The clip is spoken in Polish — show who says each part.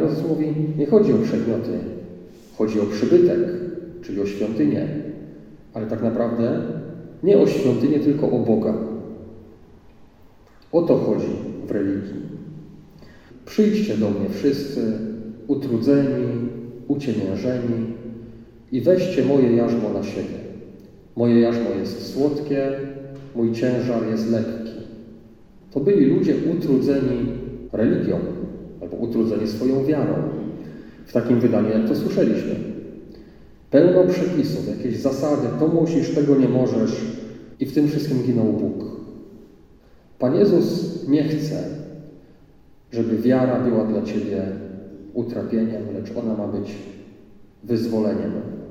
Speaker 1: Jezus mówi, nie chodzi o przedmioty, chodzi o przybytek, czyli o świątynię, ale tak naprawdę nie o świątynię, tylko o Boga. O to chodzi w religii. Przyjdźcie do mnie wszyscy, utrudzeni, uciemiężeni i weźcie moje jarzmo na siebie. Moje jarzmo jest słodkie, mój ciężar jest lekki. To byli ludzie utrudzeni religią, albo utrudzeni swoją wiarą. W takim wydaniu, jak to słyszeliśmy. Pełno przepisów, jakieś zasady, to musisz, tego nie możesz i w tym wszystkim ginął Bóg. Pan Jezus nie chce, żeby wiara była dla Ciebie utrapieniem, lecz ona ma być wyzwoleniem.